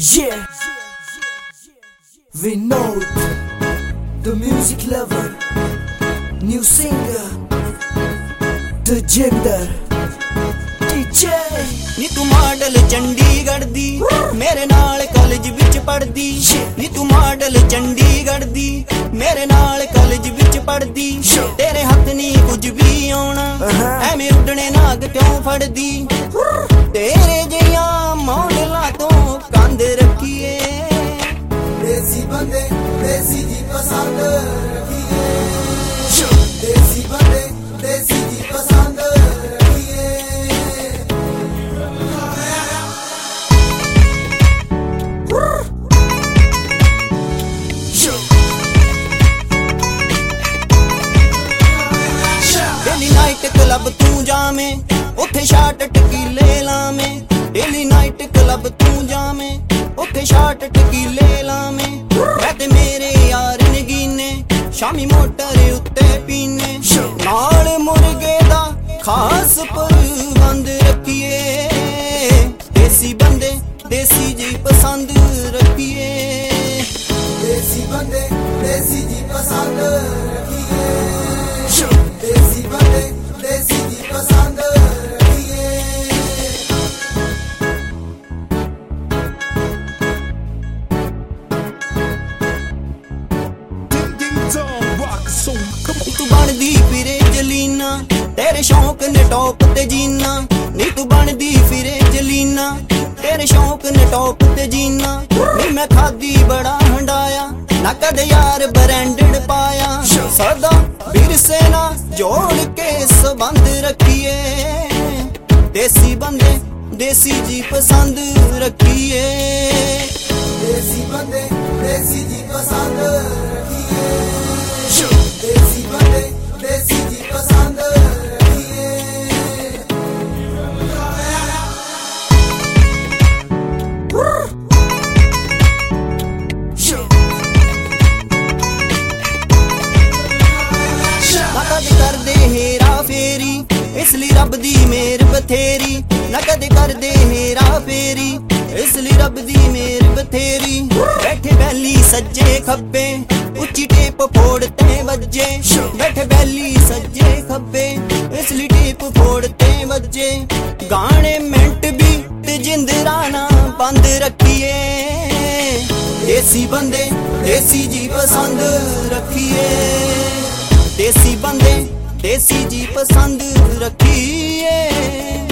Yeah, Vinod, the music lover, new singer, the gender, DJ। नी तू model Chandigarh दी मेरे नाल college विच पढ़दी। नी तू मॉडल चंडीगढ़ दी मेरे नाल कॉलेज विच पढ़दी। तेरे हथ नी कुछ भी आउणा एवें उड्डणे नाग क्यों फड़दी। तेरे जिया मॉडलां तो कंध रखिए। देसी बंदे देसी जी पसंद रखिए। देसी बंदे देसी जी पसंद रखिए। डेली नाइट क्लब तू जामे उथे शाट टकीले लामे। डेली नाइट क्लब तू जामे उथे शाट टकीले लामे। मैं ते मेरे यार नगीने शामी मोटर उत्ते पीने। नाल मुर्गे दा खास प्रबंध रखिए। देसी बंदे देसी जी पसंद रखिए। देसी बंदे देसी जी पसंद रखिए। देसी बंदे देसी जी पसंद रखिए। तू बनदी फिरे जलीना तेरे शौक ने टॉप ते जीना। नी तू बनदी फिरे जलीना तेरे शौक ने टॉप ते जीना। नी मैं खादी बड़ा हंडाया ना कदे यार ब्रांडेड पाया। सदा विरसे ना जोड़ के संबंध रखिए। देसी बंदे देसी जी पसंद रखिए। देसी बंदे देसी जी पसंद रखिए। देसी बंदे देसी जी पसंद रखिए। ना कदे करदे हेरा फेरी इसलिए रब दी मेहर बथेरी। ना कदे करदे हेरा फेरी इसलिए रब दी मेहर बथेरी। बैठे बैली सज्जे खब्बे उच्ची टेप फोड़ते वज्जे। बैठे बैली सज्जे खब्बे इसलिए टेप फोड़ते वज्जे। गाने मिंट भी ते जिंदराना बंद रखिए। देसी बंदे देसी जी पसंद रखिए। देसी बंदे देसी जी पसंद रखिए।